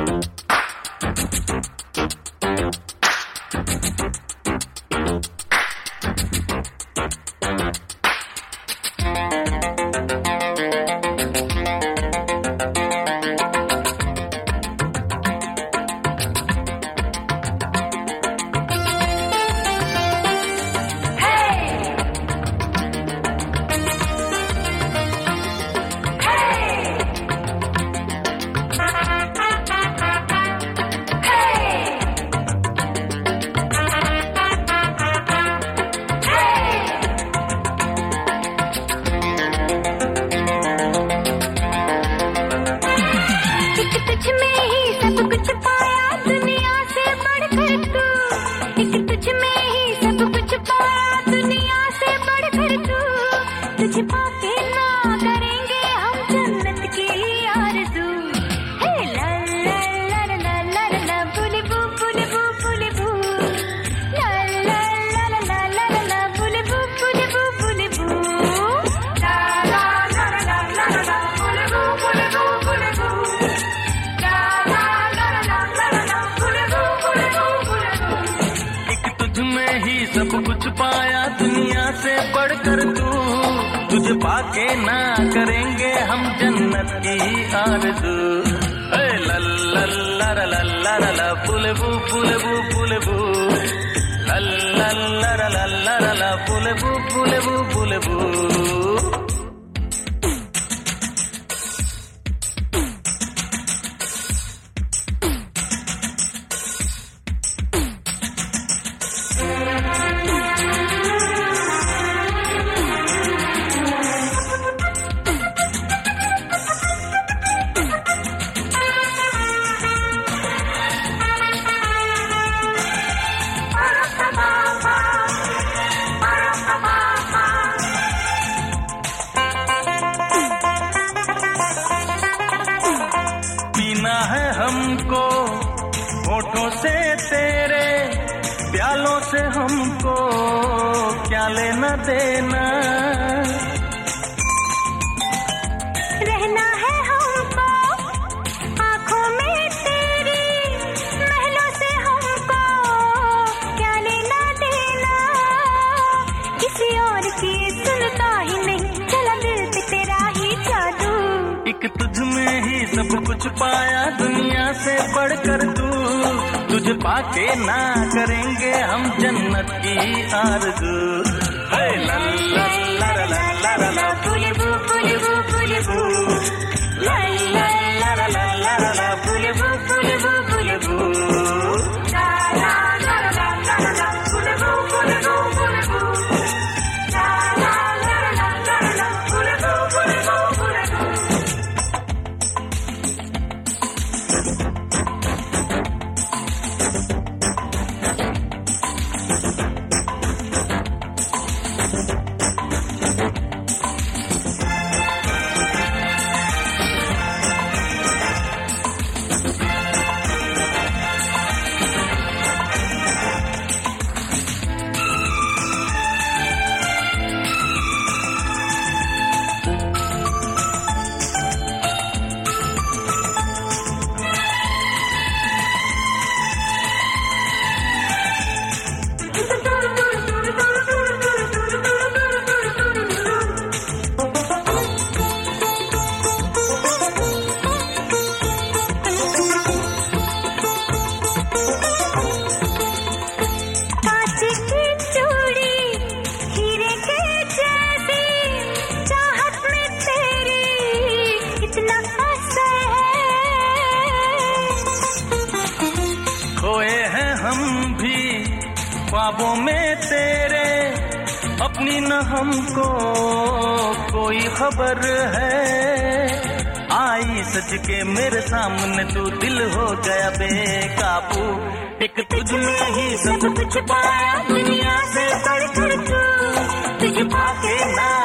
सब कुछ पाया दुनिया से बढ़कर तू, तुझे पाके ना करेंगे हम जन्नत की आरज़ू। लल्ला लल्ला लल्ला पुलबू पुलबू पुलबू, लल्ला लल्ला लल्ला पुलबू पुलबू पुलबू। हमको होठों से तेरे प्यालों से हमको क्या लेना देना, रहना है हमको आँखों में तेरी, महलों से हमको क्या लेना देना, किसी और की सुनता ही नहीं, चला दिल पे तेरा ही जादू। एक तुझ में ही सब कुछ पाया दुनिया से बढ़कर तू, तुझे पाके ना करेंगे हम जन्नत की आरज़ू। लल्ला लल्ला लल्ला पुलबू पुलबू पुलबू, लल्ला लल्ला लल्ला पुलबू पुलबू पुलबू। हम भी ख्वाबों में तेरे, अपनी न हमको कोई खबर है, आई सच के मेरे सामने तू दिल हो गया बेकाबू। एक तुझ में ही सब कुछ पाया दुनिया से बढ़कर तू, तुझे पाके ना